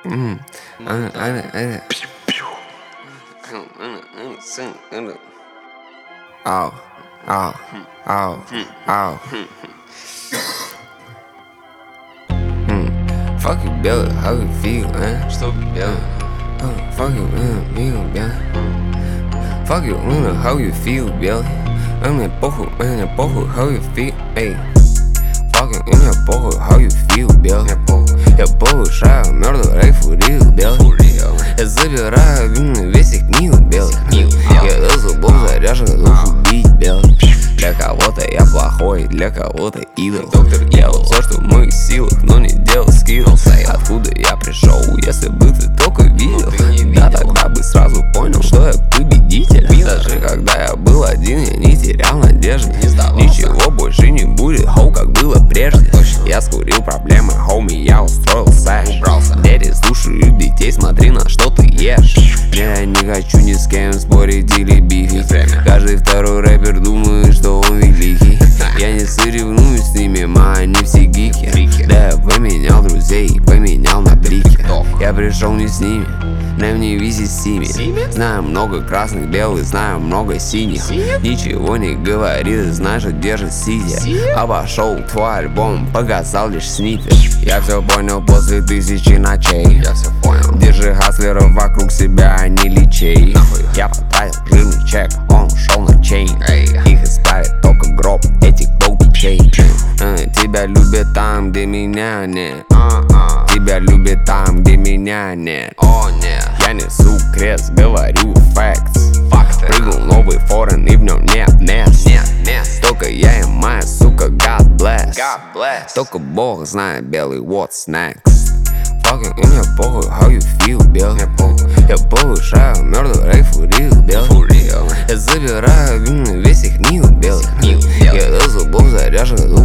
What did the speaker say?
Fuck you, Billy, how you feel, man? Что белый? Fuck you, Billy. Fuck you, how you feel, Billy? Мне похуй, how you feel, эй. Fuck you, мне похуй, how you feel, Billy. Я повышаю мёртвый рейфурил, Билли. Я забираю весь их мил, Билли. Я до зубов заряжен, дух убить, Билли. Для кого-то я плохой, для кого-то идол. Делал все, что в моих силах, но не делал скилл. Откуда я пришел, если бы ты только видел? Да тогда бы сразу понял, что я победитель. Даже когда я был один, я не терял надежды. Ничего больше не будет, хоу, как было прежде. Я скурил проблемы, хоуми, я устроил сэш. Дети слушают детей, смотри, на что ты ешь. Я не хочу ни с кем спорить или бифить. Каждый второй рэпер думает, что он великий. Я не соревнуюсь с ними, они все гики. Да я поменял друзей, поменял на брики. Я пришел не с ними, на мне висит сими. Знаю много красных, белых, знаю много синих. Ничего не говорит, знаешь, что держит сидя. Обошел твой альбом, показал лишь снипет. Я все понял после 1000 ночей. Держи хаслеров вокруг себя, а не личей. Я потратил жирный чек, он ушел на чейн. Их исправит только гроб этих долбичей. Тебя любят там, где меня нет. Тебя любят там, где меня нет. Я несу крест, говорю facts. Прыгнул новый форен и в нем нет мест. Только я и моя сука, God bless. Только Бог знает, белый, what's next. Fucking и мне похуй, how you feel, Билли. Я повышаю мёртвый рейфурил, Билли. Я забираю весь их мил, Билли. Я до зубов заряжен,